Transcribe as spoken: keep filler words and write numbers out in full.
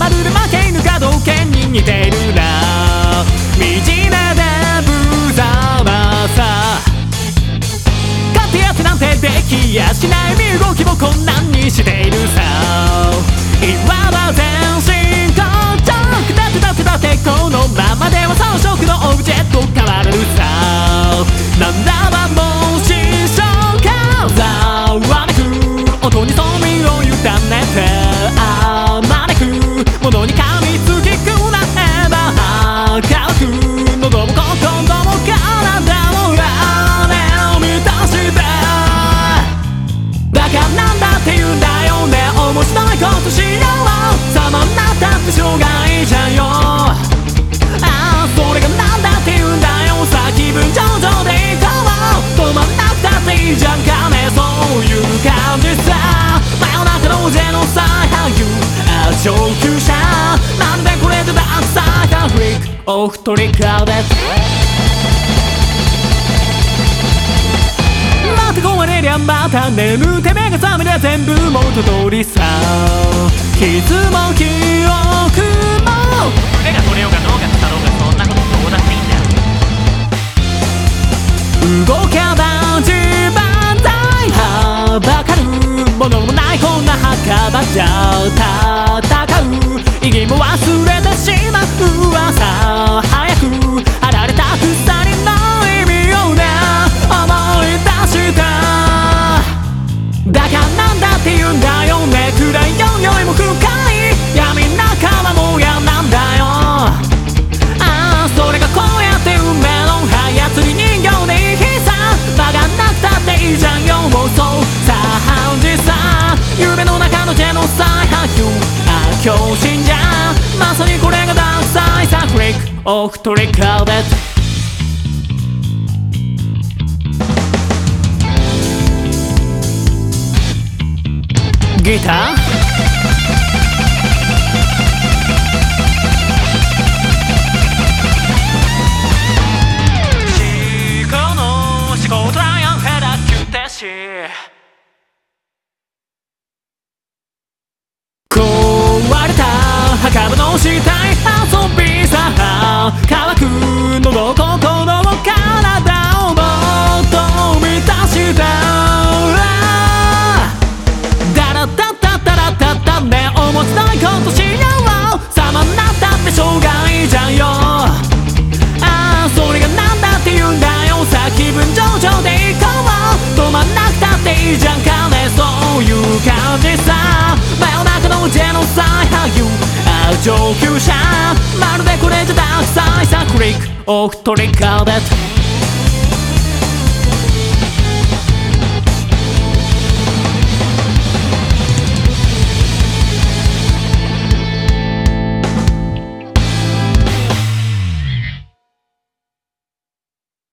まるで負け犬が道犬に似ているな。惨めで無様さ、勝手やつなんてできやしない。身動きも困難にしているさ。いわば全身硬直だってだってだってこのままでは装飾のオブジェクト変わるさ。なんだばもしそうかざわめく音にそう身を委ねてあまねくものに噛みつきくなえば乾く喉も心も体も羽を満たしてバカなんだって言うんだよね。面白いことしよう様になったってしょうがいいじゃんよ。ああそれがなんだって言うんだよ。さあ気分上々でいこう止まんなくたっていいじゃんかね。そういう感じさ。真夜中のジェノサイハユあ上級者なんでこれでダークサイダーフリックオフトリックアウトまた壊れりゃまた眠って目が覚めりゃ全部元通りさ。傷も記憶も腕が取れようが脳が腐ろうがそんなことどうだっていいんだよ。動けば自慢大はばかるものもないこんな墓場じゃ戦う意義も忘れてしまう朝早く貼られた鎖の意味をね思い出しただからなんだって言うんだよね。暗いよよりも深い闇の中はもうやなんだよ。ああそれがこうやって運命の操り人形でいいさ。曲がんなくたっていいじゃんよ。もうそうさ半時さ夢の中のジェノサイハユ悪教信者まさにこれがダークサイサーフリックオフトリックアウトギター壊れた墓場の死体遊びさ乾く喉心を体をもっと満たしたダラダダダラダダね面白いことしよう様になったってしょうがいいじゃんよ。ああそれがなんだって言うんだよ。さあ気分上々でいこう止まんなくたっていいじゃんかね。そういう感じさ。真夜中のジェノサイハユあ上級者まるでこれじゃダークサイサークリックオフトリックアウト